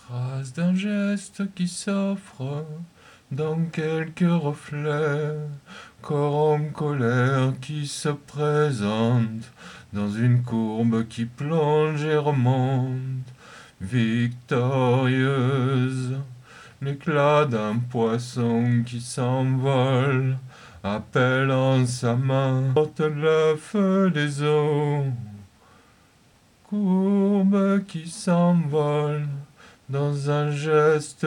Trace d'un geste qui s'offre dans quelques reflets, corps en colère qui se présente dans une courbe qui plonge et remonte, victorieuse. L'éclat d'un poisson qui s'envole, appelle en sa main, porte le feu des eaux, courbe qui s'envole dans un geste.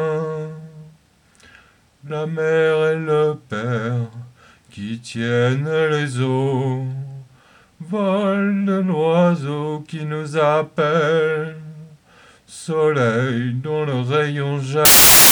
La mère et le père qui tiennent les eaux, vol de l'oiseau qui nous appelle, soleil dont le rayon jaillit.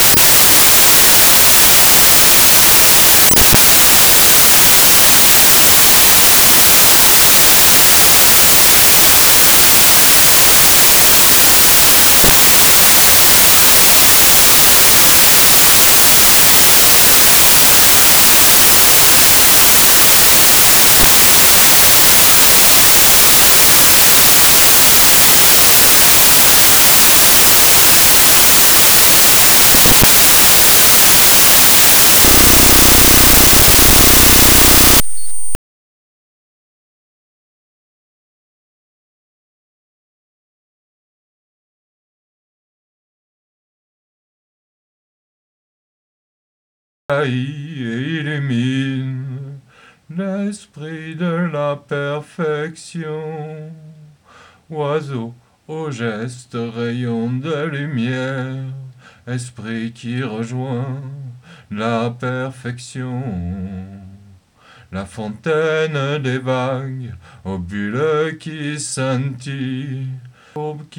Et illumine l'esprit de la perfection. Oiseau au geste, rayon de lumière, esprit qui rejoint la perfection. La fontaine des vagues, aux bulles qui scintillent,